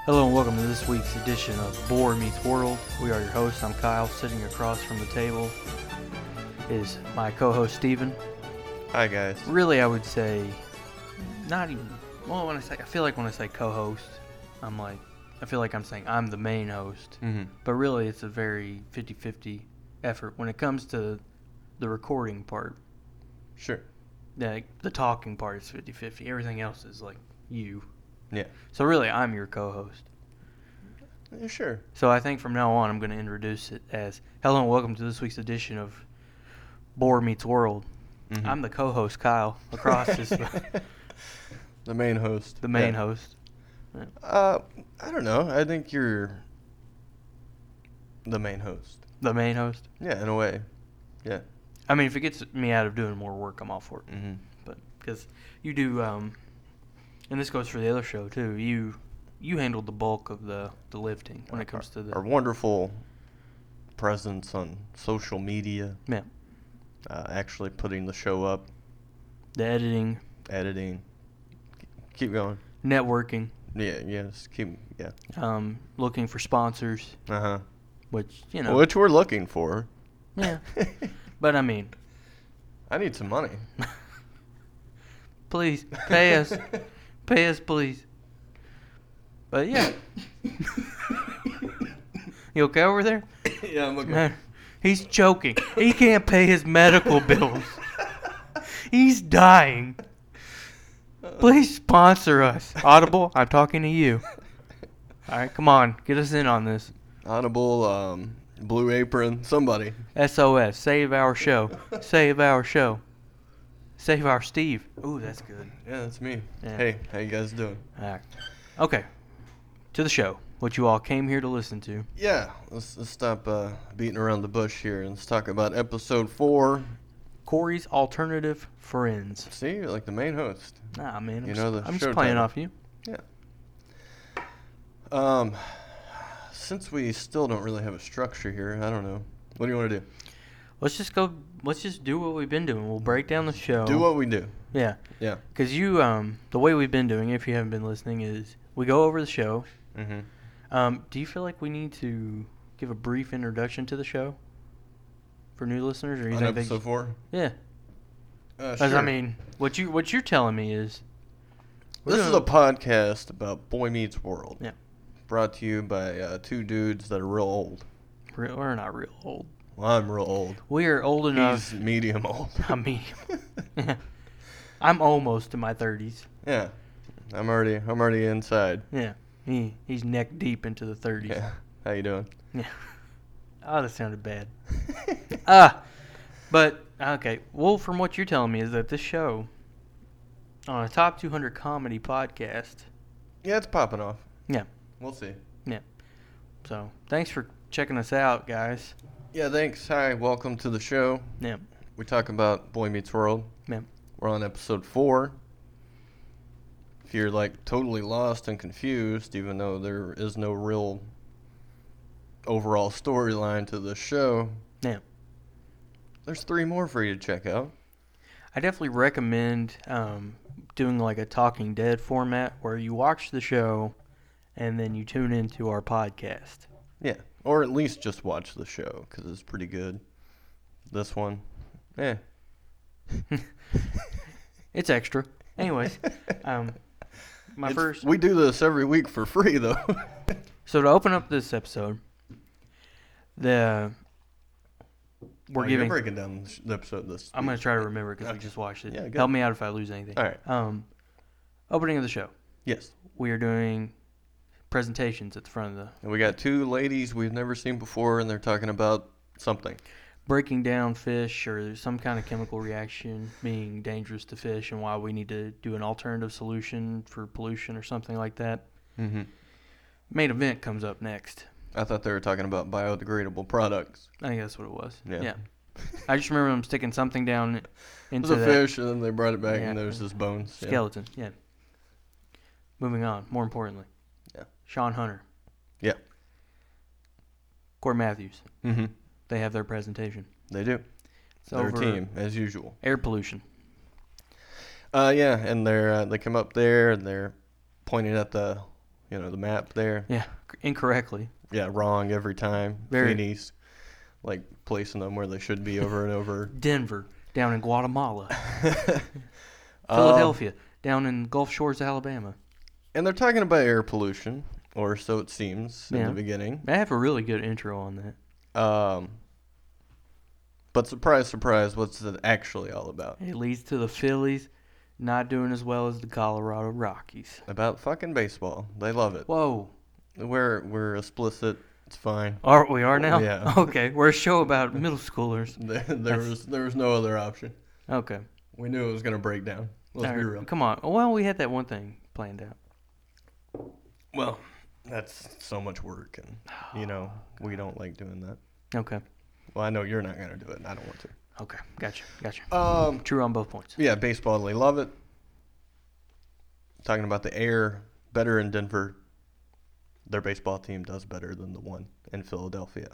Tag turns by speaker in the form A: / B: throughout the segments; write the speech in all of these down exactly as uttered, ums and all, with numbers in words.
A: Hello and welcome to this week's edition of Boar Meets World. We are your hosts. I'm Kyle. Sitting across from the table is my co-host Steven.
B: Hi guys.
A: Really, I would say not even. Well, when I say, I feel like when I say co-host, I'm like, I feel like I'm saying I'm the main host.
B: Mm-hmm.
A: But really, it's a very fifty-fifty effort when it comes to the recording part.
B: Sure.
A: The, the talking part is fifty-fifty. Everything else is like you.
B: Yeah.
A: So really, I'm your co-host.
B: Yeah, sure.
A: So I think from now on, I'm going to introduce it as, hello and welcome to this week's edition of Boar Meets World.
B: Mm-hmm.
A: I'm the co-host, Kyle. Across is
B: the main host.
A: the main
B: yeah.
A: host. Yeah.
B: Uh, I don't know. I think you're the main host.
A: The main host?
B: Yeah, in a way. Yeah.
A: I mean, if it gets me out of doing more work, I'm all for it.
B: Mm-hmm.
A: But because you do, um, and this goes for the other show too. You you handled the bulk of the, the lifting when it comes
B: our,
A: to the
B: our wonderful presence on social media.
A: Yeah.
B: Uh, actually putting the show up,
A: the editing,
B: editing. Keep going.
A: networking,
B: Yeah. Yes. Keep. Yeah.
A: um, looking for sponsors,
B: Uh huh.
A: which you know.
B: Which we're looking for.
A: Yeah. But I mean,
B: I need some money.
A: please pay us, pay us, please. But yeah. You okay over there?
B: Yeah, I'm looking.
A: Man, he's choking. He can't pay his medical bills. He's dying. Please sponsor us. Audible, I'm talking to you. All right, come on. Get us in on this.
B: Audible, um, Blue Apron, somebody.
A: S O S, save our show. Save our show. Save our Steve. Ooh, that's good.
B: Yeah, that's me.
A: Yeah.
B: Hey, how you guys doing?
A: All right. Okay, to the show, what you all came here to listen to.
B: Yeah, let's, let's stop uh, beating around the bush here and let's talk about episode four.
A: Corey's Alternative Friends.
B: See, you're like the main host.
A: Nah, man. I'm
B: You
A: just,
B: know the
A: I'm
B: show
A: just playing
B: title.
A: off you.
B: Yeah. Um, since we still don't really have a structure here, I don't know. What do you want to do?
A: Let's just go. Let's just do what we've been doing. We'll break down the show.
B: Do what we do.
A: Yeah.
B: Yeah.
A: Because you, um, the way we've been doing, if you haven't been listening, is we go over the show.
B: Mm-hmm.
A: Um, do you feel like we need to give a brief introduction to the show for new listeners, or you
B: On
A: think
B: episode
A: they,
B: four?
A: yeah?
B: Uh,
A: Because
B: sure.
A: I mean, what you what you're telling me is
B: This is a podcast about Boy Meets World.
A: Yeah.
B: Brought to you by uh, two dudes that are real old.
A: real, we're not real old.
B: Well, I'm real old.
A: We are old enough.
B: He's medium old.
A: I'm medium. I'm almost in my thirties.
B: Yeah. I'm already I'm already inside.
A: Yeah. He he's neck deep into the thirties.
B: Yeah. How you doing?
A: Yeah. Oh, that sounded bad. Ah, but okay. Well, from what you're telling me is that this show, on a top two hundred comedy podcast.
B: Yeah, it's popping off.
A: Yeah.
B: We'll see.
A: Yeah. So thanks for checking us out, guys.
B: Yeah, thanks. Hi, welcome to the show.
A: Yeah.
B: We talk about Boy Meets World.
A: Yeah.
B: We're on episode four. If you're like totally lost and confused, even though there is no real overall storyline to the show,
A: Yeah.
B: there's three more for you to check out.
A: I definitely recommend um, doing like a Talking Dead format where you watch the show and then you tune into our podcast.
B: Yeah, or at least just watch the show because it's pretty good. This one, eh.
A: It's extra. Anyways, um, my
B: It's-
A: first.
B: We do this every week for free, though.
A: So to open up this episode, the we're
B: Oh,
A: giving.
B: You're breaking down the sh- the episode this
A: I'm gonna
B: week.
A: try to remember because we
B: Okay.
A: just watched it.
B: Yeah, good.
A: Help me out if I lose anything.
B: All right.
A: Um, opening of the show.
B: Yes.
A: We are doing presentations at the front of the
B: And we got two ladies we've never seen before, and they're talking about something.
A: breaking down fish or some kind of chemical reaction being dangerous to fish and why we need to do an alternative solution for pollution or something like that.
B: Mm-hmm.
A: Main event comes up next.
B: I thought they were talking about biodegradable products.
A: I think that's what it was.
B: Yeah.
A: Yeah. I just remember them sticking something down
B: It
A: into
B: was a
A: that
B: fish, and then they brought it back,
A: Yeah.
B: and there's his bones. Yeah.
A: skeleton. Yeah. Moving on. More importantly.
B: Yeah.
A: Sean Hunter.
B: Yeah.
A: Corey Matthews.
B: Mm-hmm.
A: They have their presentation.
B: They do.
A: It's
B: Their
A: over
B: team, as usual.
A: air pollution.
B: Uh, yeah, and they're uh, they come up there and they're pointing at the you know, the map there.
A: Yeah, incorrectly.
B: Yeah, wrong every time.
A: Very.
B: Phoenix, like, placing them where they should be over and over.
A: Denver, down in Guatemala.
B: Um,
A: Philadelphia, down in Gulf Shores, Alabama.
B: And they're talking about air pollution, or so it seems in
A: Yeah.
B: the beginning.
A: I have a really good intro on that.
B: Um, but surprise, surprise, what's it actually all about?
A: It leads to the Phillies not doing as well as the Colorado Rockies.
B: About fucking baseball. They love it.
A: Whoa.
B: We're we're explicit. It's fine.
A: Are we are now?
B: Yeah.
A: Okay, we're a show about middle schoolers.
B: There, there was there was no other option.
A: Okay.
B: We knew it was gonna break down. Let's
A: All
B: be
A: right,
B: real.
A: Come on. Well, we had that one thing planned out.
B: Well, that's so much work, and you know we don't like doing that.
A: Okay.
B: Well, I know you're not gonna do it, and I don't want to.
A: Okay. Gotcha. Gotcha.
B: Um,
A: True on both points.
B: yeah, baseball, they love it. Talking about the air, better in Denver. Their baseball team does better than the one in Philadelphia.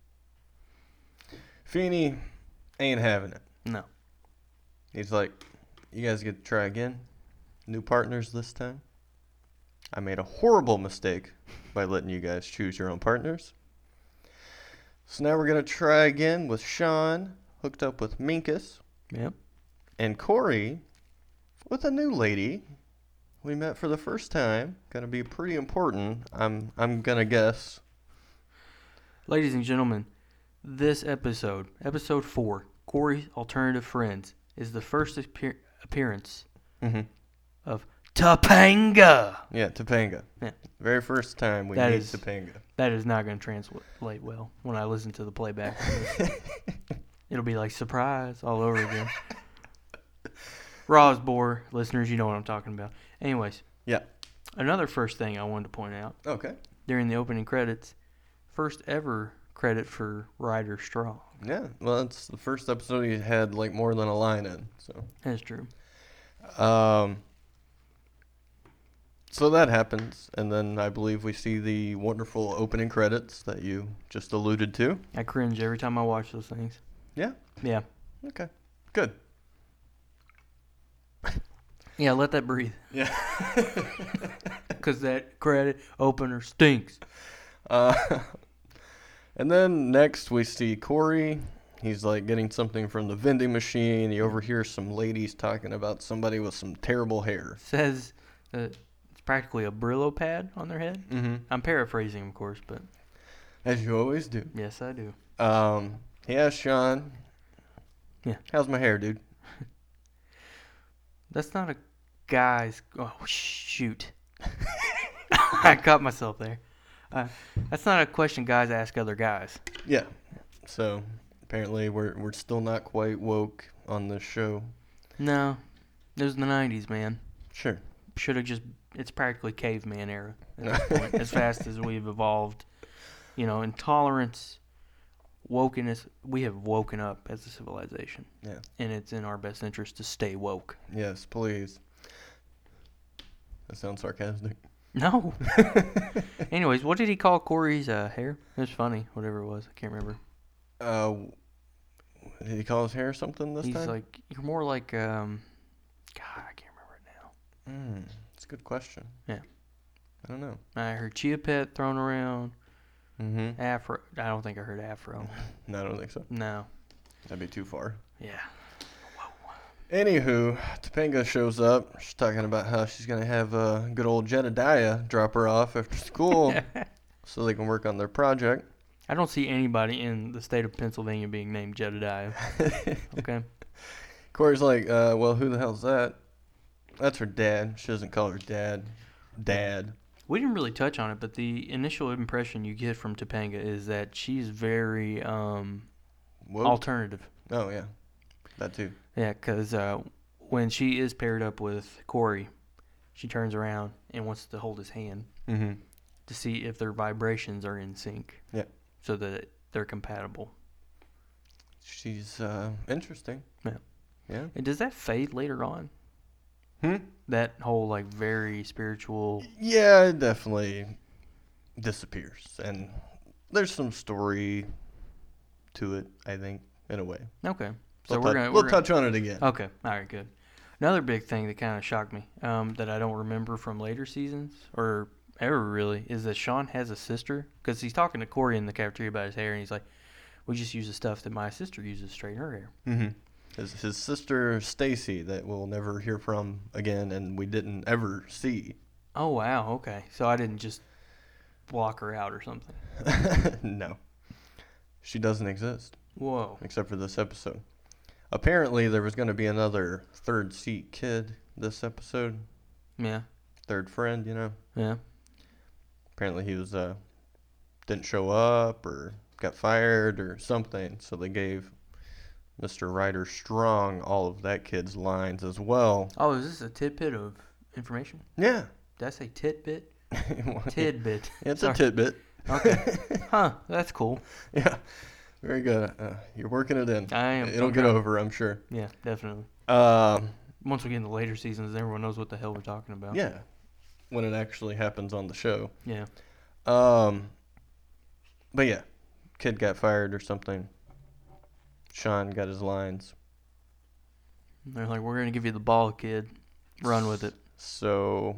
B: Feeney ain't having it.
A: No.
B: He's like, you guys get to try again. New partners this time. I made a horrible mistake by letting you guys choose your own partners. So now we're going to try again with Sean, hooked up with Minkus,
A: Yep.
B: and Corey with a new lady we met for the first time. Going to be pretty important, I'm I'm going to guess.
A: Ladies and gentlemen, this episode, episode four, Corey's Alternative Friends, is the first appear- appearance
B: Mm-hmm.
A: of Topanga.
B: Yeah, Topanga.
A: Yeah.
B: Very first time we
A: That
B: meet
A: is-
B: Topanga.
A: That is not going to translate well when I listen to the playback. It'll be like surprise all over again. Rosbor, listeners, you know what I'm talking about. Anyways.
B: Yeah.
A: Another first thing I wanted to point out
B: Okay.
A: during the opening credits, first ever credit for Ryder Strong.
B: Yeah, well, it's the first episode he had like more than a line in. So,
A: That's true.
B: um, so that happens, and then I believe we see the wonderful opening credits that you just alluded to.
A: I cringe every time I watch those things.
B: Yeah.
A: Yeah.
B: Okay. Good.
A: Yeah, let that breathe.
B: Yeah.
A: Because that credit opener stinks.
B: uh, and then next we see Corey. He's like getting something from the vending machine. He overhears some ladies talking about somebody with some terrible hair.
A: Says uh, it's practically a Brillo pad on their head.
B: Mm-hmm.
A: I'm paraphrasing, of course, but
B: As you always do.
A: yes, I do.
B: Um, he asked Sean.
A: Yeah.
B: How's my hair, dude?
A: That's not a guy's... Oh, shoot. I caught myself there. Uh, that's not a question guys ask other guys.
B: Yeah. So apparently we're we're still not quite woke on this show.
A: No. It was the nineties, man.
B: Sure.
A: Should have just... It's practically caveman era at this point. As fast as we've evolved. You know, intolerance, wokeness. We have woken up as a civilization.
B: Yeah.
A: And it's in our best interest to stay woke.
B: Yes, please. That sounds sarcastic.
A: No. Anyways, what did he call Corey's uh, hair? It was funny, whatever it was. I can't remember.
B: Uh, did he call his hair something this
A: He's
B: time?
A: like, you're more like, um, God, I can't remember it now.
B: Mm, that's a good question.
A: Yeah.
B: I don't know.
A: I heard Chia Pet thrown around.
B: Mm-hmm.
A: Afro. I don't think I heard Afro.
B: No, I don't think so.
A: No.
B: That'd be too far.
A: Yeah.
B: Anywho, Topanga shows up. She's talking about how she's going to have uh, good old Jedediah drop her off after school so they can work on their project.
A: I don't see anybody in the state of Pennsylvania being named Jedediah. Okay.
B: Corey's like, uh, well, who the hell's that? That's her dad. She doesn't call her dad. Dad.
A: We didn't really touch on it, but the initial impression you get from Topanga is that she's very um,
B: Woke?
A: alternative.
B: Oh, yeah. That too.
A: Yeah, because uh, when she is paired up with Corey, she turns around and wants to hold his hand
B: Mm-hmm.
A: to see if their vibrations are in sync.
B: Yeah.
A: So that they're compatible.
B: She's uh, interesting.
A: Yeah.
B: Yeah.
A: And does that fade later on?
B: Hmm?
A: That whole, like, very spiritual...
B: Yeah, it definitely disappears. And there's some story to it, I think, in a way.
A: Okay. So
B: we'll
A: we're
B: tou-
A: gonna...
B: we'll
A: we're
B: touch on it again.
A: Gonna, okay. All right, good. Another big thing that kind of shocked me, um, that I don't remember from later seasons, or ever really is that Sean has a sister, because he's talking to Corey in the cafeteria about his hair, and he's like, we just use the stuff that my sister uses to straighten her hair.
B: Mm-hmm. His, his sister, Stacy, that we'll never hear from again, and we didn't ever see.
A: Oh, wow. Okay. So I didn't just block her out or something.
B: No. She doesn't exist.
A: Whoa.
B: Except for this episode. Apparently, there was going to be another third seat kid this episode.
A: Yeah.
B: Third friend, you know.
A: Yeah.
B: Apparently, he was uh didn't show up or got fired or something. So they gave Mister Ryder Strong all of that kid's lines as well.
A: Oh, is this a tidbit of information?
B: Yeah.
A: Did I say tidbit? Tidbit.
B: It's
A: Sorry.
B: a tidbit.
A: Okay. Huh. That's cool.
B: Yeah. Very good. Uh, you're working it in.
A: I am.
B: It'll
A: I'm
B: get
A: trying.
B: over, I'm sure.
A: Yeah, definitely.
B: Um,
A: Once we get into later seasons, everyone knows what the hell we're talking about.
B: yeah. When it actually happens on the show.
A: Yeah.
B: Um, but yeah, kid got fired or something. Sean got his lines.
A: They're like, we're going to give you the ball, kid. Run with it.
B: So,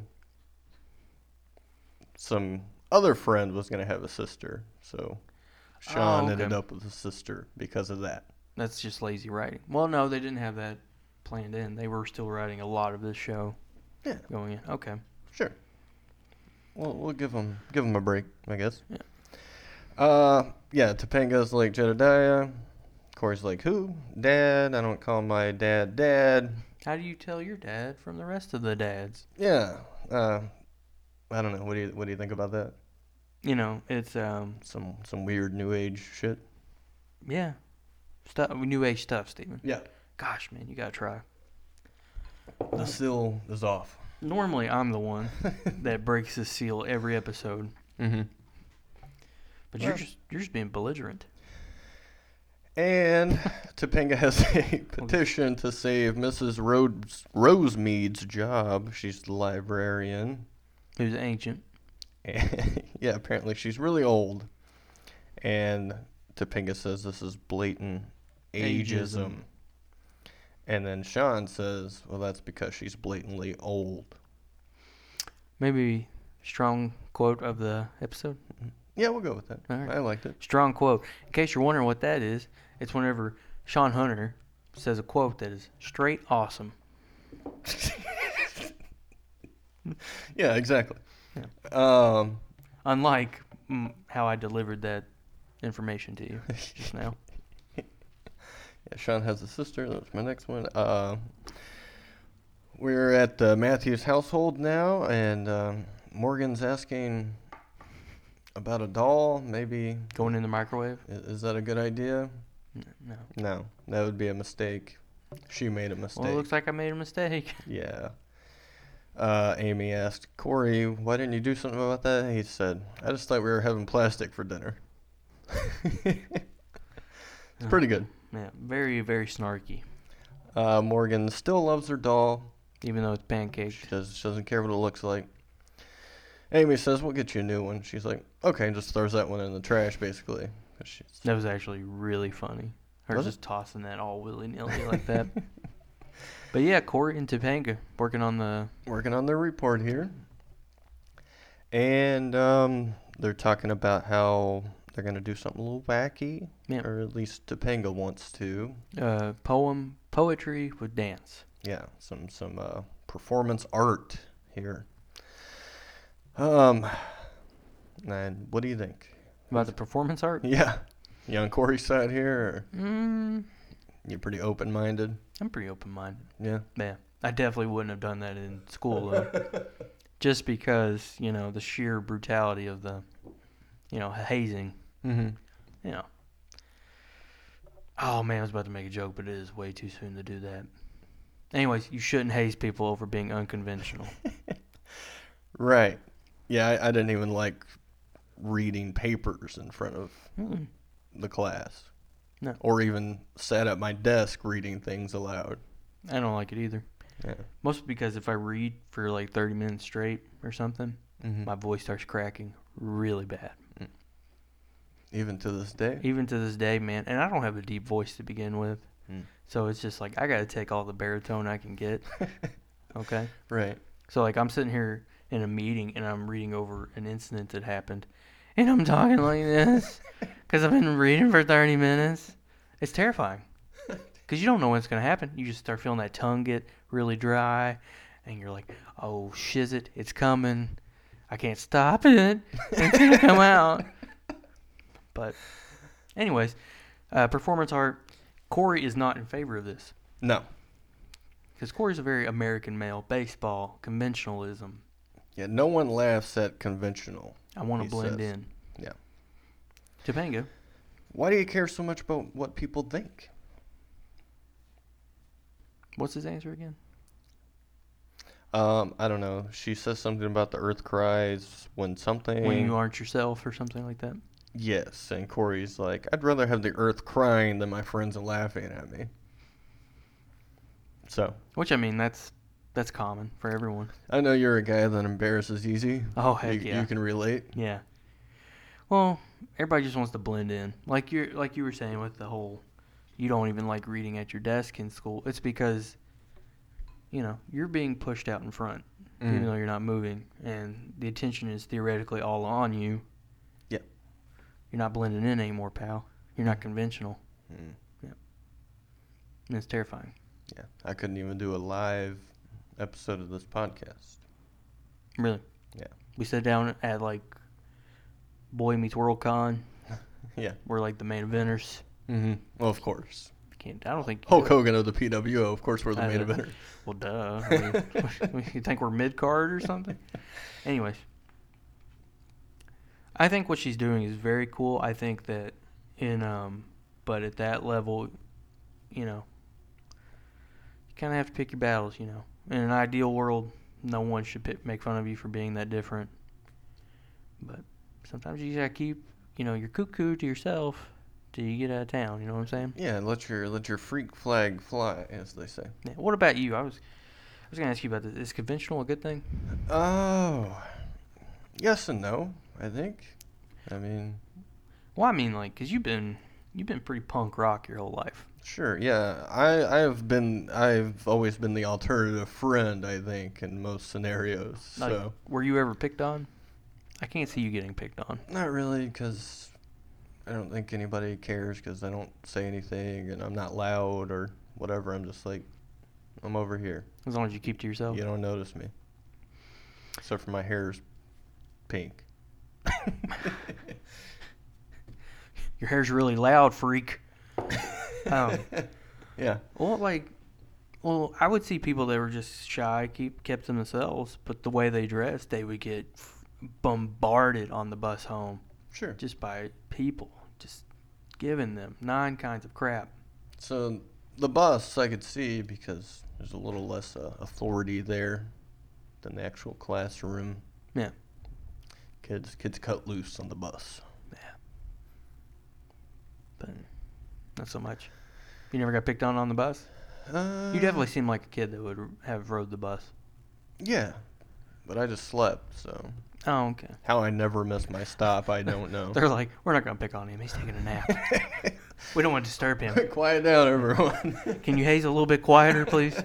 B: some other friend was going to have a sister. So, Sean
A: Oh, okay.
B: ended up with a sister because of that.
A: That's just lazy writing. Well, no, they didn't have that planned in. They were still writing a lot of this show.
B: Yeah.
A: Going in. Okay.
B: Sure. Well, we'll give him give him a break, I guess.
A: Yeah.
B: Uh, yeah. Topanga's like Jedediah. Corey's like, who? Dad. I don't call my dad dad.
A: How do you tell your dad from the rest of the dads?
B: Yeah. Uh, I don't know. What do you what do you think about that?
A: You know, it's um,
B: Some some weird new age shit.
A: yeah, stuff, new age stuff, Steven.
B: Yeah.
A: Gosh, man, you gotta try.
B: The seal is off.
A: Normally, I'm the one that breaks the seal every episode,
B: Mm-hmm.
A: but you're
B: Well.
A: just you're just being belligerent.
B: And Topanga has a petition to save Missus Rhodes, Rosemead's job. She's the librarian.
A: Who's ancient?
B: And yeah, apparently she's really old. And Topanga says this is blatant ageism.
A: Ageism.
B: And then Sean says, well, that's because she's blatantly old.
A: Maybe strong quote of the episode.
B: Yeah, we'll go with that.
A: All right.
B: I liked it.
A: Strong quote. In case you're wondering what that is, it's whenever Sean Hunter says a quote that is straight awesome.
B: Yeah, exactly.
A: Yeah.
B: Um,
A: Unlike mm, how I delivered that information to you just now.
B: yeah, Sean has a sister. That's my next one. Uh, we're at uh, Matthew's household now, and um, Morgan's asking about a doll. Maybe
A: Going in the microwave?
B: i- is that a good idea?
A: N- No.
B: No, that would be a mistake. She made a mistake.
A: Well, it looks like I made a mistake.
B: Yeah. Uh, Amy asked Corey, why didn't you do something about that? He said, I just thought we were having plastic for dinner. It's pretty good.
A: Yeah, very, very snarky.
B: Uh, Morgan still loves her doll.
A: Even though it's pancaked.
B: She, does, she doesn't care what it looks like. Amy says, we'll get you a new one. She's like, okay, and just throws that one in the trash, basically. 'Cause she's,
A: That was actually really funny. Her
B: Was it?
A: just tossing that all willy-nilly like that. But yeah, Corey and Topanga working on the...
B: working on their report here. And um, they're talking about how they're going to do something a little wacky.
A: Yeah.
B: Or at least Topanga wants to.
A: Uh, poem, poetry with dance.
B: Yeah, some some uh, performance art here. Um, and what do you think?
A: About the performance art?
B: Yeah, you on Corey's side here, or
A: Mm,
B: you pretty open-minded?
A: I'm pretty open-minded.
B: Yeah.
A: Yeah, I definitely wouldn't have done that in school, though. Just because, you know, the sheer brutality of the, you know, hazing,
B: Mm-hmm.
A: you know. Oh, man, I was about to make a joke, but it is way too soon to do that. Anyways, you shouldn't haze people over being unconventional.
B: Right. Yeah, I, I didn't even like reading papers in front of
A: Mm-mm.
B: the class.
A: No.
B: Or even sat at my desk reading things aloud.
A: I don't like it either.
B: Yeah.
A: Mostly because if I read for like thirty minutes straight or something,
B: Mm-hmm.
A: my voice starts cracking really bad.
B: Even to this day.
A: Even to this day, man. And I don't have a deep voice to begin with.
B: Mm.
A: So it's just like I got to take all the baritone I can get. Okay?
B: Right.
A: So like I'm sitting here in a meeting and I'm reading over an incident that happened, and I'm talking like this because I've been reading for thirty minutes. It's terrifying because you don't know when it's going to happen. You just start feeling that tongue get really dry, and you're like, oh, shiz it, it's coming. I can't stop it. It's going to come out. But anyways, uh, performance art, Corey is not in favor of this.
B: No.
A: Because Corey's a very American male. Baseball, conventionalism.
B: Yeah, no one laughs at conventional.
A: I want to
B: he
A: blend
B: says.
A: in.
B: Yeah.
A: Topanga.
B: Why do you care so much about what people think?
A: What's his answer again?
B: Um, I don't know. She says something about the earth cries when something...
A: When you aren't yourself or something like that?
B: Yes, and Corey's like, I'd rather have the earth crying than my friends laughing at me. So.
A: Which, I mean, that's that's common for everyone.
B: I know you're a guy that embarrasses easy.
A: Oh, heck
B: you,
A: yeah.
B: You can relate.
A: Yeah. Well, everybody just wants to blend in. Like you're like you were saying with the whole, you don't even like reading at your desk in school. It's because, you know, you're being pushed out in front,
B: Mm.
A: even though you're not moving, and the attention is theoretically all on you.
B: Yep.
A: You're not blending in anymore, pal. You're not conventional.
B: Mm.
A: Yeah. And it's terrifying.
B: Yeah, I couldn't even do a live episode of this podcast.
A: Really?
B: Yeah.
A: We sat down at like Boy Meets World Con.
B: Yeah.
A: We're like the main eventers.
B: Mm-hmm. Well, of course.
A: Can't. I don't think
B: Hulk Hogan of the P W O, of course, we're the
A: I
B: main
A: know.
B: eventer.
A: Well, duh. I mean, you think we're mid card or something? Anyways, I think what she's doing is very cool. I think that in um, but at that level, you know, you kind of have to pick your battles. You know, in an ideal world, no one should pick, make fun of you for being that different. But sometimes you gotta keep, you know, your cuckoo to yourself till you get out of town. You know what I'm saying?
B: Yeah, let your let your freak flag fly, as they say.
A: Yeah. What about you? I was I was gonna ask you about this. Is conventional a good thing?
B: Oh, yes and no. I think. I mean,
A: Well, I mean, like, cause you've been you've been pretty punk rock your whole life.
B: sure. Yeah, I I've been I've always been the alternative friend. I think in most scenarios.
A: Like,
B: So
A: were you ever picked on? I can't see you getting picked on.
B: not really, because I don't think anybody cares, because I don't say anything and I'm not loud or whatever. I'm just like, I'm over here.
A: As long as you keep to yourself.
B: You don't notice me. Except for my hair's pink.
A: Your hair's really loud, freak. um,
B: Yeah.
A: well, like, well, I would see people that were just shy, keep kept to themselves, but the way they dressed, they would get bombarded on the bus home
B: Sure.
A: just by people, just giving them nine kinds of crap.
B: So the bus I could see, because there's a little less uh, authority there than the actual classroom.
A: Yeah.
B: Kids kids cut loose on the bus.
A: But not so much. You never got picked on on the bus?
B: Uh,
A: You definitely seem like a kid that would have rode the bus.
B: Yeah. But I just slept, so
A: Oh, okay.
B: how I never missed my stop, I don't know.
A: They're like, we're not going to pick on him. He's taking a nap. We don't want to disturb him.
B: Quiet down, everyone.
A: Can you haze a little bit quieter, please?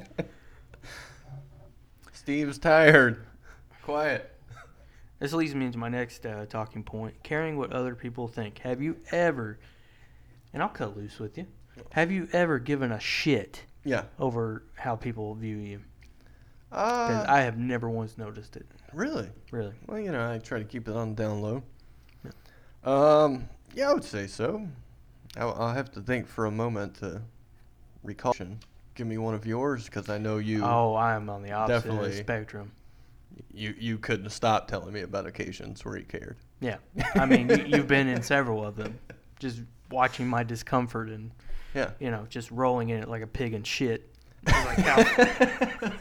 B: Steve's tired. Quiet.
A: This leads me into my next uh, talking point. Caring what other people think. Have you ever, and I'll cut loose with you, have you ever given a shit
B: Yeah.
A: over how people view you? Because
B: Uh,
A: I have never once noticed it.
B: really?
A: Really.
B: Well, you know, I try to keep it on the down low. Um, yeah, I would say so. I'll, I'll have to think for a moment to recall. Give me one of yours, because I know you.
A: Oh, I am on the opposite of
B: Definitely.
A: the spectrum.
B: You you couldn't stop telling me about occasions where you cared.
A: Yeah. I mean, you, you've been in several of them. Just watching my discomfort and,
B: Yeah.
A: you know, just rolling in it like a pig in shit. Like how-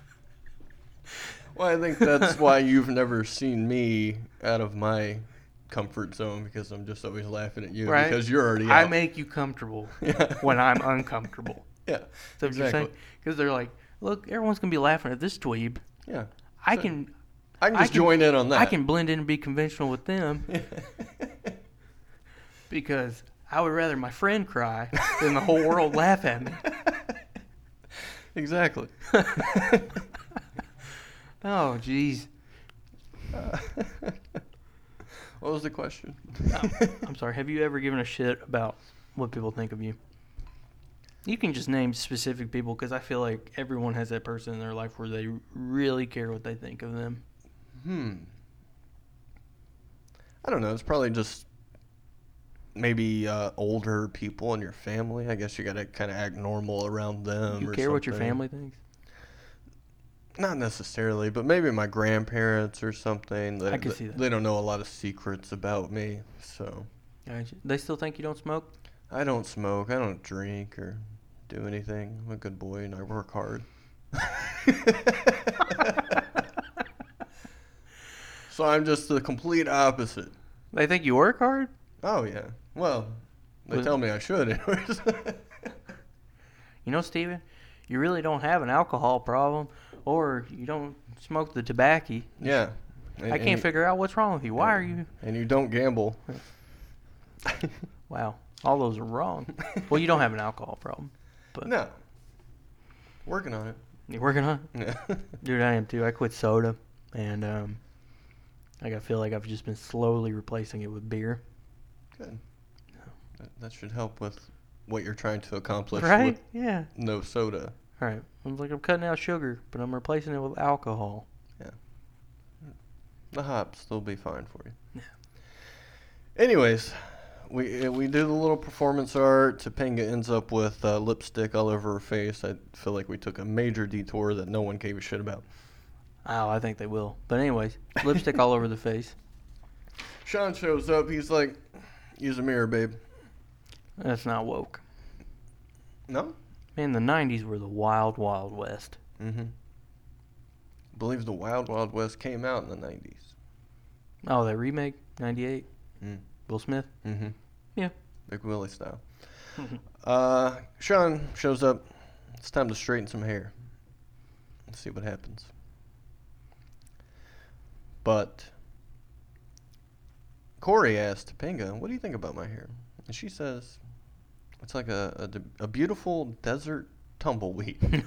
B: Well, I think that's why you've never seen me out of my comfort zone, because I'm just always laughing at you,
A: Right.
B: because you're already
A: I
B: out.
A: make you comfortable
B: Yeah.
A: when I'm uncomfortable.
B: Yeah.
A: So
B: Exactly.
A: Because they're like, look, everyone's going to be laughing at this dweeb.
B: Yeah.
A: I
B: So-
A: can
B: I can
A: I
B: just
A: can-
B: join in on that.
A: I can blend in and be conventional with them because I would rather my friend cry than the whole world laugh at me.
B: Exactly.
A: Oh, jeez.
B: Uh, what was the question?
A: Oh, I'm sorry. Have you ever given a shit about what people think of you? You can just name specific people because I feel like everyone has that person in their life where they really care what they think of them.
B: Hmm. I don't know. It's probably just maybe uh, older people in your family. I guess you got to kind of act normal around them.
A: You
B: or
A: care what your
B: something.
A: family thinks?
B: Not necessarily, but maybe my grandparents or something. They,
A: I can see that.
B: They don't know a lot of secrets about me, so.
A: Gotcha. They still think you don't smoke?
B: I don't smoke. I don't drink or do anything. I'm a good boy and I work hard. So I'm just the complete opposite.
A: They think you work hard?
B: Oh, yeah. Well, they
A: Was-
B: tell me I should anyways.
A: You know, Steven, you really don't have an alcohol problem, or you don't smoke the tobacco.
B: Yeah. And,
A: I
B: and
A: can't
B: you,
A: figure out what's wrong with you. Why are you...
B: And you don't gamble.
A: Wow, all those are wrong. Well, you don't have an alcohol problem. But
B: No. Working on it.
A: You're working on it?
B: Yeah.
A: Dude, I am too. I quit soda, and um, like I feel like I've just been slowly replacing it with beer.
B: Good. That, that should help with what you're trying to accomplish
A: Right?
B: with
A: Yeah.
B: no soda.
A: All right. I'm like, I'm cutting out sugar, but I'm replacing it with alcohol.
B: The hops, they'll be fine for you.
A: Yeah.
B: Anyways, we uh, we do the little performance art. Topanga ends up with uh, lipstick all over her face. I feel like we took a major detour that no one gave a shit about.
A: Oh, I think they will. But anyways, lipstick all over the face.
B: Sean shows up. He's like, use a mirror, babe.
A: That's not woke.
B: No?
A: Man, the nineties were the wild, wild west.
B: Mm-hmm. Believe the Wild Wild West came out in the nineties.
A: Oh, that remake, ninety-eight?
B: Mm.
A: Will Smith?
B: Mm-hmm.
A: Yeah.
B: Big Willie style. uh, Sean shows up. It's time to straighten some hair. Let's see what happens. But Corey asked Topanga, what do you think about my hair? And she says, it's like a, a, de- a beautiful desert tumbleweed.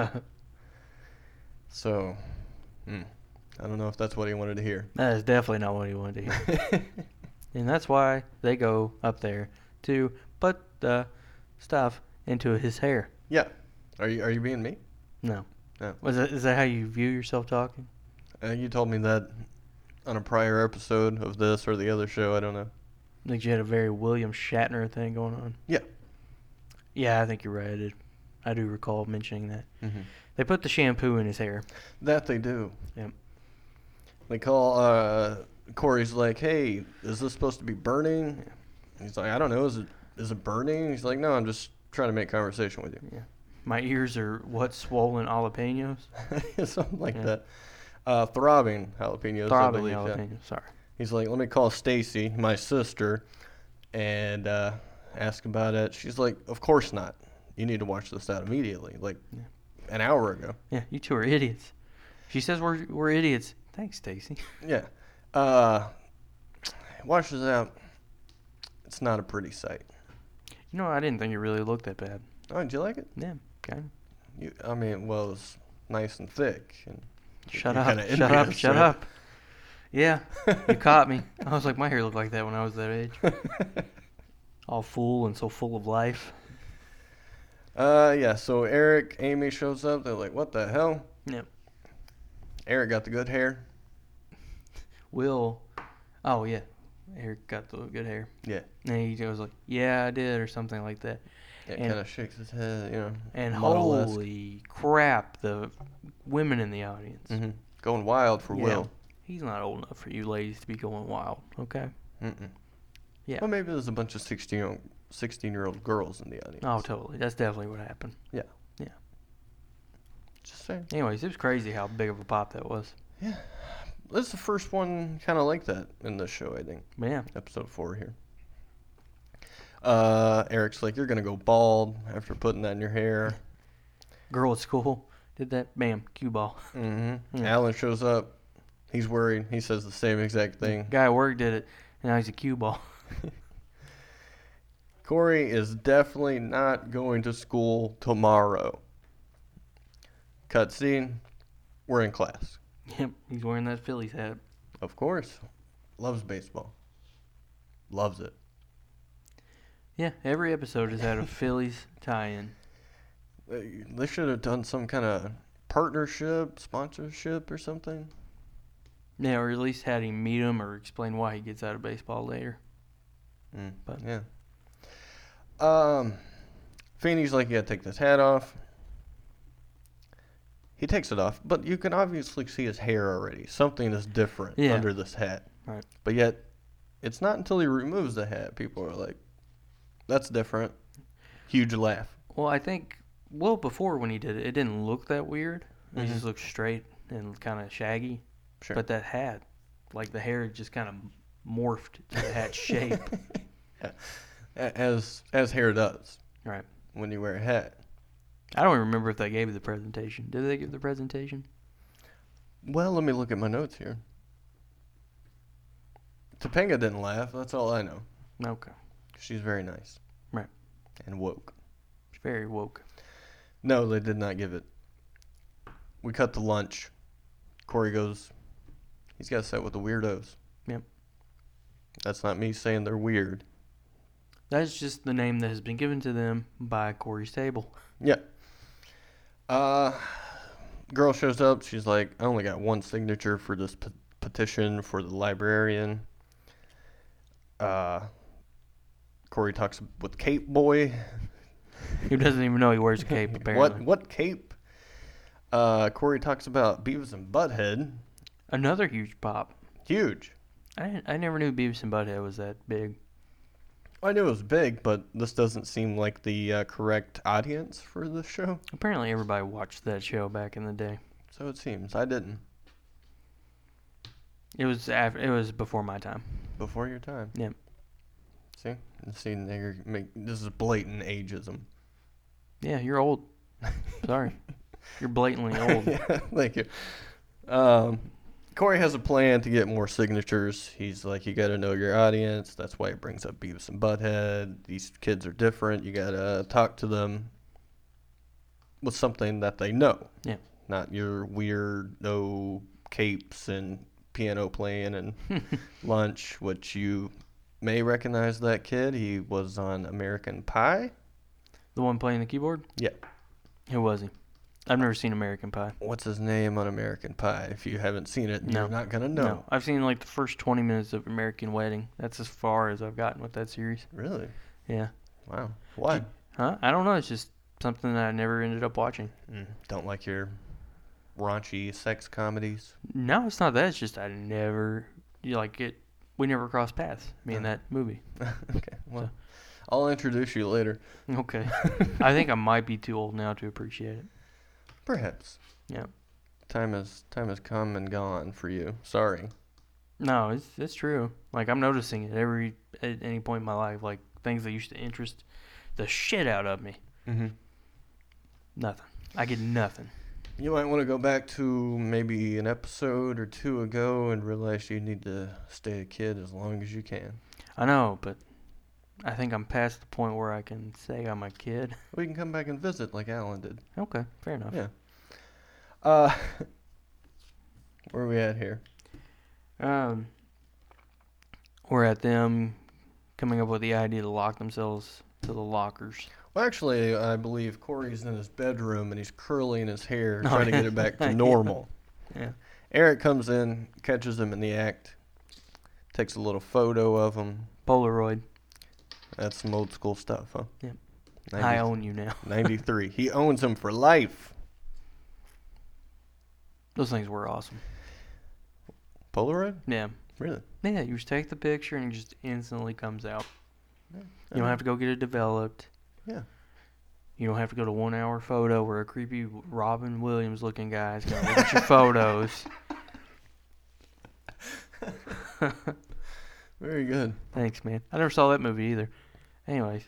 B: So, mm, I don't know if that's what he wanted to hear.
A: That is definitely not what he wanted to hear. And that's why they go up there to put the stuff into his hair.
B: Yeah. Are you are you being me?
A: No.
B: No.
A: Was that, is that how you view yourself talking?
B: Uh, you told me that on a prior episode of this or the other show. I don't know.
A: I think you had a very William Shatner thing going on.
B: Yeah.
A: Yeah, I think you're right. I did. I do recall mentioning that.
B: Mm-hmm.
A: They put the shampoo in his hair.
B: That they do.
A: Yep.
B: They call, uh, Corey's like, hey, is this supposed to be burning? He's like, I don't know. Is it is it burning? He's like, no, I'm just trying to make conversation with you.
A: Yeah. My ears are what, swollen jalapenos?
B: Something like
A: Yeah.
B: that. Uh, throbbing jalapenos. I
A: Throbbing
B: believe, yeah.
A: jalapenos. Sorry.
B: He's like, let me call Stacy, my sister, and uh, ask about it. She's like, of course not. You need to watch this out immediately. Like,
A: Yeah.
B: an hour ago.
A: Yeah, you two are idiots. She says we're we're idiots. Thanks, Stacy.
B: Yeah. Uh, watch this out. It's not a pretty sight.
A: You know, I didn't think it really looked that bad.
B: Oh, did you like it?
A: Yeah, kind
B: You, I mean, well, it was nice and thick. And
A: of. Shut
B: you're
A: up.
B: kinda
A: Shut up.
B: envious,
A: Shut
B: right?
A: up. Yeah, you caught me. I was like, my hair looked like that when I was that age. All full and so full of life.
B: uh, yeah. So Eric, Amy shows up. They're like, "What the hell?"
A: Yep.
B: Eric got the good hair.
A: Will. Oh yeah, Eric got the good hair.
B: Yeah.
A: And he goes like, "Yeah, I did," or something like that.
B: Yeah,
A: And-
B: kind of shakes his head, you know.
A: And
B: model-esque.
A: holy crap, the women in the audience.
B: Mhm. Going wild for
A: Yeah.
B: Will.
A: He's not old enough for you ladies to be going wild, okay?
B: Mm-mm.
A: Yeah.
B: Well, maybe there's a bunch of sixteen, sixteen-year-old girls in the audience.
A: Oh, totally. That's definitely what happened.
B: Just saying.
A: Anyways, it was crazy how big of a pop that was.
B: Yeah. This is the first one kind of like that in this show, I think.
A: But yeah.
B: Episode four here. Uh, Eric's like, you're going to go bald after putting that in your hair.
A: Girl at school did that. Bam. Cue ball.
B: Mm-hmm.
A: Yeah.
B: Alan shows up. He's worried. He says the same exact thing.
A: Guy at work did it. And now he's a cue ball.
B: Corey is definitely not going to school tomorrow. Cutscene. We're in class.
A: Yep. He's wearing that Phillies hat.
B: Of course. Loves baseball. Loves it.
A: Yeah, every episode has had a Phillies tie-in.
B: They they should have done some kind of partnership, sponsorship, or something.
A: Yeah, or at least had him meet him or explain why he gets out of baseball later.
B: Mm,
A: But-
B: yeah. Um, Feeney's like, yeah, take this hat off. He takes it off, but you can obviously see his hair already. Something is different
A: Yeah.
B: under this hat.
A: Right.
B: But yet, it's not until he removes the hat people are like, that's different. Huge laugh.
A: Well, I think, well, before when he did it, it didn't look that weird. It
B: Mhm.
A: just looked straight and kind of shaggy.
B: Sure.
A: But that hat, like the hair just kind of morphed to the hat shape.
B: A- As as hair does
A: Right.
B: when you wear a hat.
A: I don't even remember if they gave the presentation. Did they give the presentation?
B: Well, let me look at my notes here. Topanga didn't laugh. That's all I know.
A: Okay.
B: She's very nice.
A: Right.
B: And woke.
A: It's very woke.
B: No, they did not give it. We cut to lunch. Corey goes, he's got to sit with the weirdos.
A: Yep.
B: That's not me saying they're weird.
A: That's just the name that has been given to them by Corey's table.
B: Yeah. Uh, girl shows up. She's like, I only got one signature for this pe- petition for the librarian. Uh, Corey talks with Cape Boy.
A: Who doesn't even know he wears a cape, apparently.
B: What what cape? Uh, Corey talks about Beavis and Butthead.
A: Another huge pop.
B: Huge.
A: I didn't- I never knew Beavis and Butthead was that big.
B: I knew it was big, but this doesn't seem like the uh, correct audience for this show.
A: Apparently everybody watched that show back in the day.
B: So it seems. I didn't.
A: It was after, it was before my time.
B: Before your time.
A: Yep.
B: See? See, now you're make, this is blatant ageism.
A: Yeah, you're old. Sorry. You're blatantly old.
B: Yeah, thank you. Um, Corey has a plan to get more signatures. He's like, you got to know your audience. That's why he brings up Beavis and Butthead. These kids are different. You got to talk to them with something that they know.
A: Yeah.
B: Not your weird, no capes and piano playing and lunch, which you may recognize that kid. He was on American Pie.
A: The one playing the keyboard?
B: Yeah.
A: Who was he? I've never seen American Pie.
B: What's his name on American Pie? If you haven't seen it,
A: No.
B: you're not going to know.
A: I've seen like the first twenty minutes of American Wedding. That's as far as I've gotten with that series.
B: Really?
A: Yeah.
B: Wow. Why?
A: Huh? I don't know. It's just something that I never ended up watching.
B: Mm, don't like your raunchy sex comedies?
A: No, it's not that. It's just I never, you like it. We never crossed paths, me and
B: Uh.
A: that movie.
B: Okay. Well, I'll introduce you later.
A: Okay. I think I might be too old now to appreciate it.
B: Perhaps.
A: Yeah.
B: Time has time has come and gone for you. Sorry.
A: No, it's it's true. Like I'm noticing it every at any point in my life. Like things that used to interest the shit out of me.
B: Mm-hmm.
A: Nothing. I get nothing.
B: You might want to go back to maybe an episode or two ago and realize you need to stay a kid as long as you can.
A: I know, but I think I'm past the point where I can say I'm a kid.
B: We can come back and visit like Alan did.
A: Okay, fair enough.
B: Yeah. Uh, where are we at here?
A: Um, we're at them coming up with the idea to lock themselves to the lockers.
B: Well, actually, I believe Corey's in his bedroom and he's curling his hair,
A: Oh,
B: trying to
A: yeah.
B: get it back to
A: Yeah.
B: normal.
A: Yeah.
B: Eric comes in, catches him in the act, takes a little photo of him.
A: Polaroid.
B: That's some old school stuff, huh?
A: Yeah.
B: ninety
A: I own you now.
B: ninety-three. He owns him for life.
A: Those things were awesome.
B: Polaroid?
A: Yeah.
B: Really?
A: Yeah, you just take the picture and it just instantly comes out.
B: Yeah.
A: You don't have to go get it developed.
B: Yeah.
A: You don't have to go to one hour photo where a creepy Robin Williams looking guy is going to look at your photos.
B: Very good.
A: Thanks, man. I never saw that movie either. Anyways.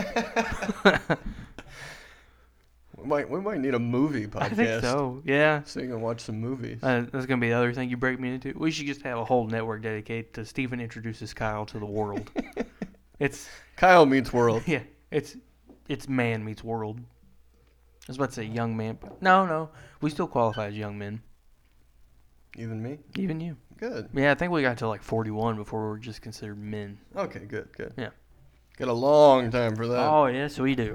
B: We might we might need a movie podcast.
A: I think so. Yeah.
B: So you can watch some movies.
A: Uh, that's going to be the other thing you break me into. We should just have a whole network dedicated to Stephen introduces Kyle to the world. It's,
B: Kyle Meets World.
A: yeah, it's it's man meets world. I was about to say young man, but no, no. We still qualify as young men.
B: Even me?
A: Even you.
B: Good.
A: Yeah, I think we got to like forty-one before we were just considered men.
B: Okay, good, good.
A: Yeah.
B: Got a long time for that.
A: Oh, yes, we do.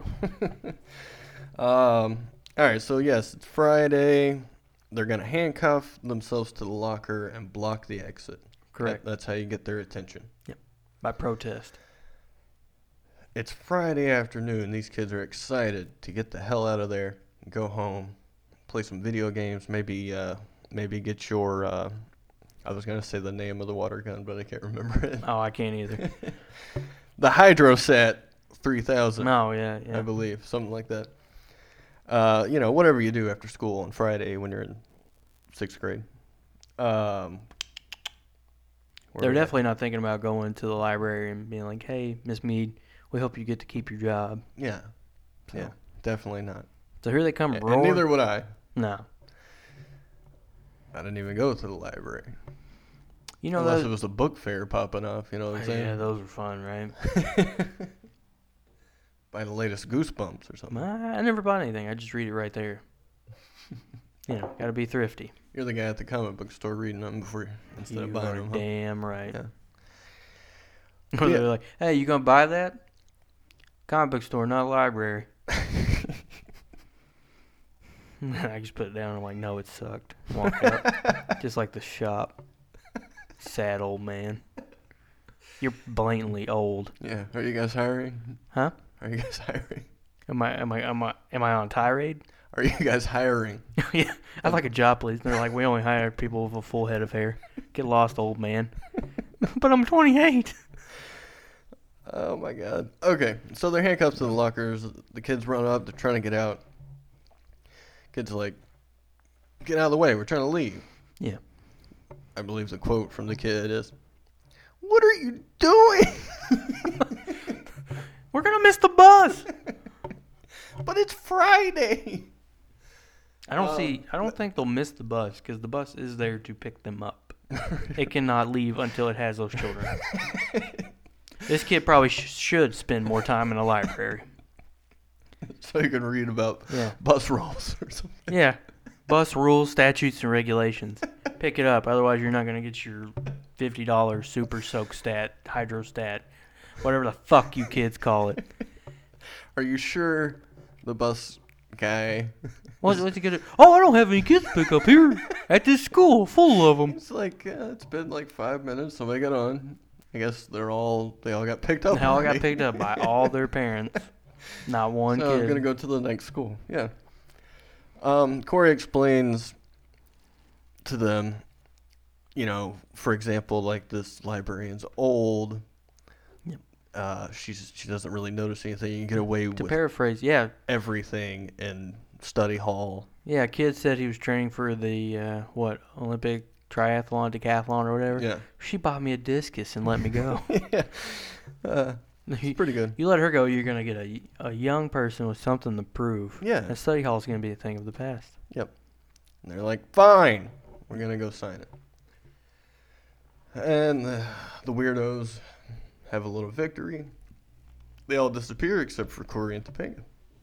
B: um. All right, so yes, it's Friday. They're going to handcuff themselves to the locker and block the exit.
A: Correct.
B: That, that's how you get their attention.
A: Yep. By protest.
B: It's Friday afternoon. These kids are excited to get the hell out of there and go home, play some video games, maybe uh, maybe get your, uh, I was going to say the name of the water gun, but I can't remember it.
A: Oh, I can't either.
B: The Hydrosat three thousand,
A: No, yeah, yeah.
B: I believe, something like that. Uh, you know, whatever you do after school on Friday when you're in sixth grade. Um,
A: They're definitely not thinking about going to the library and being like, hey, Miss Mead, we hope you get to keep your job.
B: Yeah.
A: So.
B: Yeah, definitely not.
A: So here they come
B: And
A: roaring.
B: neither would I.
A: No.
B: I didn't even go to the library.
A: You know,
B: Unless
A: those,
B: it was a book fair popping off, you know what I'm saying?
A: yeah, those were fun, right?
B: Buy the latest Goosebumps or something.
A: I, I never bought anything. I just read it right there. You know, got to be thrifty.
B: You're the guy at the comic book store reading them before instead
A: you
B: of buying
A: are
B: them. Huh?
A: damn right.
B: Yeah.
A: Or
B: Yeah.
A: they're like, hey, you going to buy that? Comic book store, not library. I just put it down and I'm like, no, it sucked. Walk out. Just like the shop. Sad old man. You're blatantly old.
B: Yeah. Are you guys hiring?
A: Huh?
B: Are you guys hiring?
A: Am I am I am I am I on tirade?
B: Are you guys hiring?
A: Yeah. I'd like a job, please. And they're like, we only hire people with a full head of hair. Get lost, old man. But I'm twenty-eight.
B: Oh my god. Okay, so they're handcuffed to the lockers. The kids run up. They're trying to get out. Kids are like, "Get out of the way. We're trying to leave."
A: Yeah.
B: I believe the quote from the kid is, "What are you doing?"
A: We're gonna miss the bus.
B: But it's Friday.
A: I don't
B: Um,
A: see. I don't think they'll miss the bus because the bus is there to pick them up. It cannot leave until it has those children. This kid probably sh- should spend more time in a library.
B: So you can read about
A: Yeah.
B: bus rolls or something.
A: Yeah. Bus rules, statutes, and regulations. Pick it up. Otherwise, you're not going to get your fifty dollars super soak stat, hydrostat, whatever the fuck you kids call it.
B: Are you sure the bus guy?
A: What's, what's he going to do? Oh, I don't have any kids to pick up here at this school full of them.
B: It's like, yeah, it's been like five minutes. Somebody got on. I guess they're all, they all got picked up.
A: They all got
B: already.
A: picked up by all their parents. Not one
B: So
A: kid.
B: I'm going to go to the next school. Yeah. Um, Corey explains to them, you know, for example, like this librarian's old.
A: Yep.
B: Uh, she's she doesn't really notice anything. You can get away
A: To
B: with
A: paraphrase, yeah.
B: everything in study hall.
A: Yeah, a kid said he was training for the, uh, what, Olympic triathlon, decathlon, or whatever.
B: Yeah.
A: She bought me a discus and let me go.
B: yeah. Uh,
A: you,
B: it's pretty good.
A: you let her go, you're going to get a, a young person with something to prove.
B: Yeah.
A: And study hall is going to be a thing of the past.
B: Yep. And they're like, fine, we're going to go sign it. And the, the weirdos have a little victory. They all disappear except for Corey and Topanga.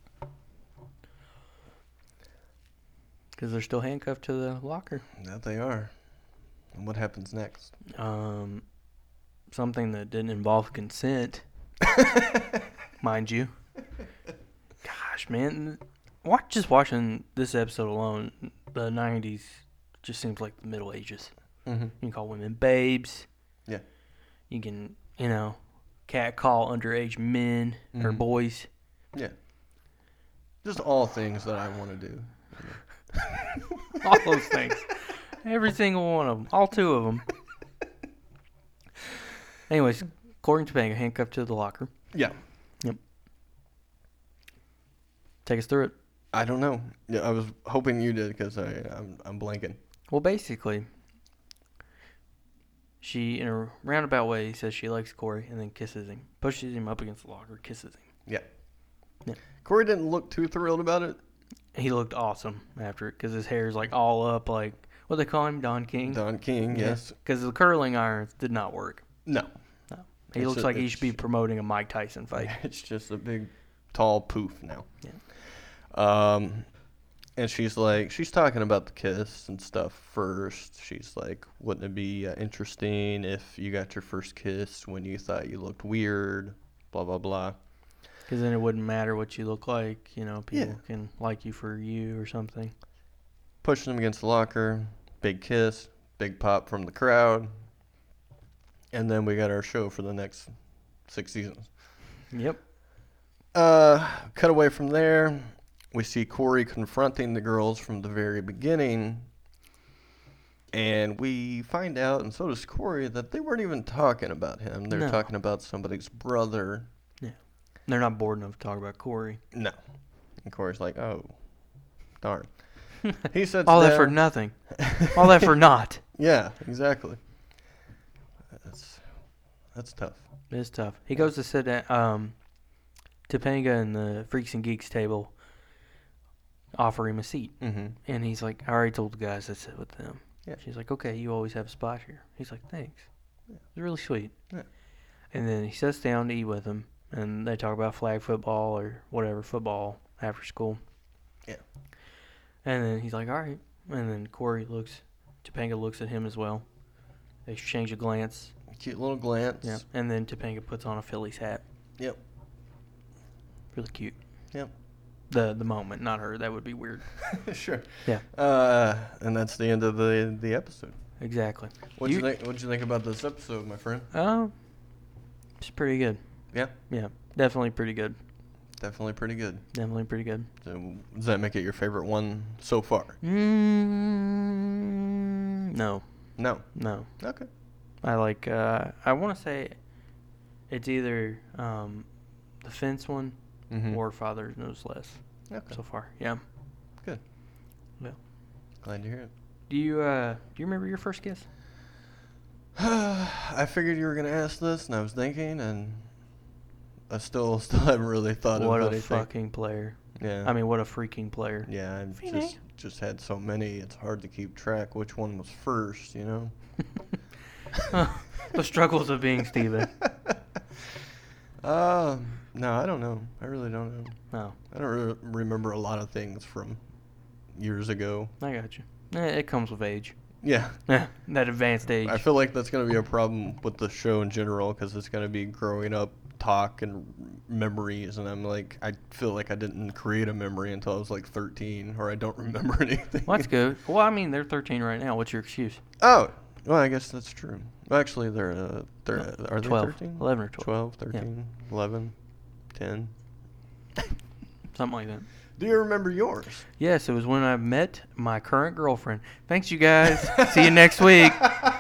A: Because they're still handcuffed to the locker.
B: That they are. And what happens next?
A: Um, something that didn't involve consent, mind you. Gosh, man. Watch, just watching this episode alone, the nineties just seems like the Middle Ages.
B: Mm-hmm.
A: You can call women babes.
B: Yeah.
A: You can, you know, cat call underage men or
B: Mhm.
A: boys.
B: Yeah. Just all things that I want to do.
A: All those things. Every single one of them. All two of them. Anyways, Corey and Topanga handcuffed to the locker.
B: Yeah.
A: Take us through it.
B: I don't know. Yeah, I was hoping you did because I'm I'm blanking.
A: Well, basically, she, in a roundabout way, says she likes Corey and then kisses him. Pushes him up against the locker, kisses him.
B: Yeah.
A: Yeah.
B: Corey didn't look too thrilled about it.
A: He looked awesome after it because his hair's like all up, like, what they call him, Don King?
B: Don King, yes.
A: Because the curling irons did not work.
B: No.
A: No. He
B: It's
A: looks
B: a-
A: like he
B: it's-
A: should be promoting a Mike Tyson fight.
B: It's just a big, tall poof now.
A: Yeah.
B: Um, And she's like, she's talking about the kiss and stuff first. She's like, wouldn't it be uh, interesting if you got your first kiss when you thought you looked weird? Blah, blah, blah.
A: Because then it wouldn't matter what you look like. You know, people
B: Yeah.
A: can like you for you or something.
B: Pushing him against the locker. Big kiss. Big pop from the crowd. And then we got our show for the next six seasons.
A: Yep.
B: Uh, cut away from there. We see Corey confronting the girls from the very beginning. And we find out, and so does Corey, that they weren't even talking about him. They're
A: No.
B: talking about somebody's brother.
A: They're not bored enough to talk about Corey.
B: No. And Corey's like, oh, darn. He sits
A: All
B: down.
A: that for nothing. All that for naught.
B: Yeah, exactly. That's that's tough.
A: It's tough. He goes to sit at um, Topanga and the Freaks and Geeks table offer him a seat.
B: Mm-hmm.
A: And he's like, I already told the guys to sit with them.
B: Yeah.
A: She's like, okay, you always have a spot here. He's like, thanks.
B: Yeah.
A: It's really sweet.
B: Yeah.
A: And then he sits down to eat with them, and they talk about flag football or whatever, football after school.
B: Yeah.
A: And then he's like, all right. And then Corey looks, Topanga looks at him as well. They exchange a glance.
B: Cute little glance.
A: Yeah. And then Topanga puts on a Phillies hat.
B: Yep.
A: Really cute.
B: Yep.
A: The the moment, not her. That would be weird.
B: Sure.
A: Yeah.
B: Uh, and that's the end of the the episode.
A: Exactly.
B: What'd you,
A: You-
B: think? What'd you think about this episode, my friend?
A: Oh, it's pretty good.
B: Yeah.
A: Yeah. Definitely pretty good.
B: Definitely pretty good.
A: Definitely pretty good.
B: So, does that make it your favorite one so far?
A: Mm, no.
B: No.
A: No.
B: Okay.
A: I like, uh, I want to say it's either um, the Fence one
B: Mm-hmm.
A: or Father Knows Less
B: Okay.
A: so far. Yeah.
B: Glad to hear it.
A: Do you, uh, do you remember your first kiss?
B: I figured you were gonna ask this, and I was thinking, and I still still haven't really thought
A: What
B: of
A: a
B: anything.
A: fucking player.
B: Yeah.
A: I mean, what a freaking player.
B: Yeah, I've
A: Feeney.
B: just just had so many. It's hard to keep track which one was first. You know.
A: The struggles of being Steven.
B: Uh, no, I don't know. I really don't know.
A: No,
B: I don't re- remember a lot of things from years ago.
A: I got you. Eh, it comes with age.
B: Yeah.
A: Eh, that advanced age.
B: I feel like that's going to be a problem with the show in general because it's going to be growing up talk and memories. And I'm like, I feel like I didn't create a memory until I was like thirteen, or I don't remember anything.
A: Well, that's good. Well, I mean, they're thirteen right now. What's your excuse?
B: Oh, well, I guess that's true. Well, actually, they're, uh, they're
A: No,
B: are they
A: twelve.
B: thirteen?
A: eleven or twelve.
B: twelve, thirteen, eleven, ten.
A: Something like that.
B: Do you remember yours?
A: Yes, it was when I met my current girlfriend. Thanks, you guys. See you next week.